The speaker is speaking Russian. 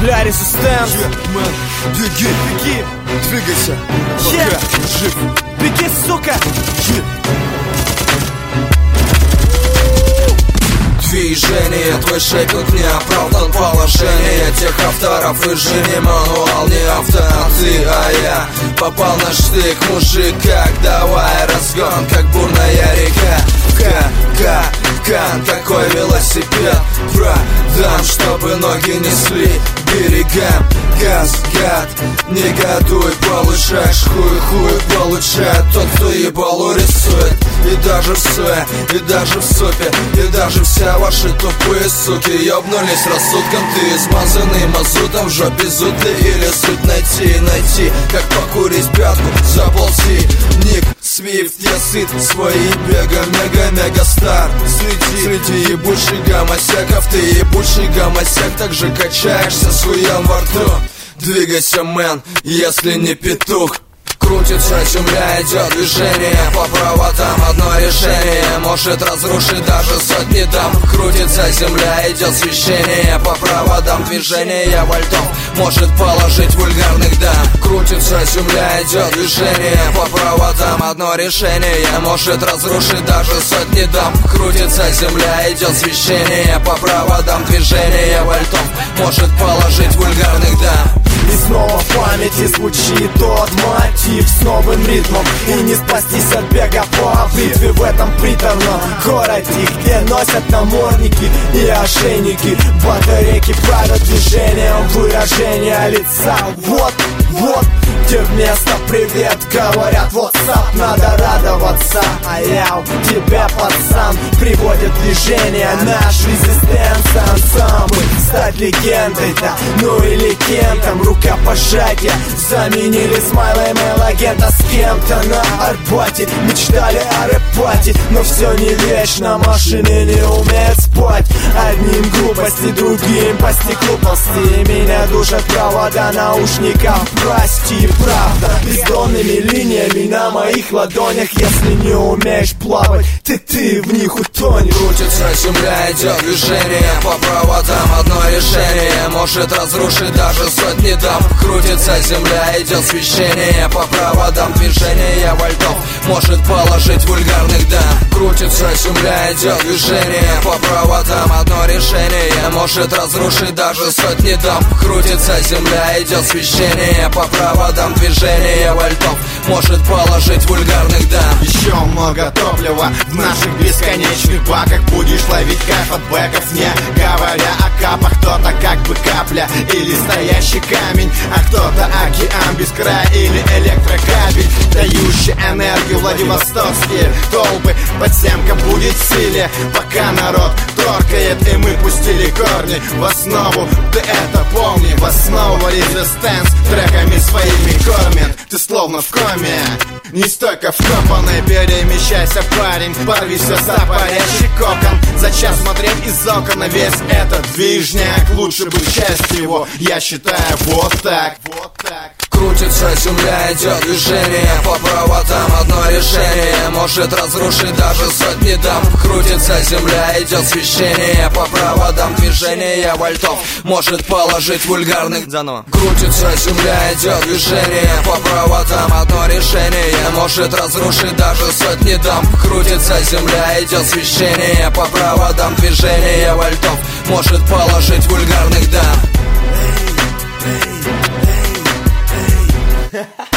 Бля, резистенс. Мэн, беги, Беги, двигайся, Е. пока жив. беги, сука. Движение, твой шейкинг не оправдан. Положение тех авторов и жизни мануал не авто, а ты, а я попал на штык, мужик, как давай разгон, как бурная река. Такой велосипед продам, чтобы ноги несли берегам. Газ, гад, негодуй, получаешь хуй получает тот, кто ебалу рисует. И даже в суе, и даже в супе, и даже все ваши тупые суки ёбнулись рассудком. Ты измазанный мазутом, в жопе зуты или суть найти, как покурить пятку за полтинник. Свифт, я сыт, свои бега, мега стар. Среди ебучих гомосеков, ты ебучий гомосек, так же качаешься с хуем во рту. Двигайся, мэн, если не петух. Крутится земля, идет движение по проводам, одно решение может разрушить даже сотни дам. Крутится земля, идет освещение по проводам, движение вольтов может положить вульгарных дам. Крутится земля, идет движение по проводам, одно решение может разрушить даже сотни дам. Крутится земля, идет освещение по проводам, движение вольтов может положить вульгарных дам. И снова в памяти звучит тот мотив с новым ритмом. И не спастись от бега по бритве в этом приторном городе, где носят намордники и ошейники. Батарейки правят движением выражения лица. Вот, где вместо привет говорят WhatsApp. Надо радоваться, а я у тебя, пацан. Приводит движение наш резистенс ансамбль. Стать легендой, да, ну или кем-то. Рукопожатия заменили смайлом агента с кем-то на Арбате. Мечтали о рэп-пати, но все не вечно. Машины не умеют спать. Одним глупости, другим по стеклу ползти. Меня душат провода наушников. Прости, правда, бездонными линиями на моих ладонях. Если не умеешь плавать, ты в них утонешь. Крутится земля, идет движение по проводам, одно решение может разрушить даже сотни дам. Крутится земля, идет освещение по проводам, движение вольтов может положить вульгарных дам. Крутится земля, идет движение по проводам, одно решение может разрушить даже сотни дам. Крутится земля, идет освещение по проводам, движение вольтов может положить вульгарных дам. Еще много топлива в наших бесконечных баках. Будешь ловить кайф от бэков, не говоря о капах. Кто-то как бы капля или стоящий камень, а кто-то океан без края или электрокабель, дающий энергию. Владивостокские толпы, подземка будет в силе, пока народ торкает, и мы пустили корни в основу. Ты это помни, в основу резистенс треками своими кормит. Ты словно в коме, не стойко вкопанный. Перемещайся, парень, порви все за парящий кокон. За час смотреть из окон на весь этот движняк. Лучше бы часть его, я считаю, вот так. Крутится земля, идет движение по проводам, одно решение может разрушить даже сотни дам. Крутится земля, идет освещение по проводам, движение вольтов может положить вульгарных. Заново. Крутится земля, идет движение по проводам, одно решение может разрушить даже сотни дам. Крутится земля, идет освещение по проводам, движение вольтов может положить вульгарных дам. Ha ha.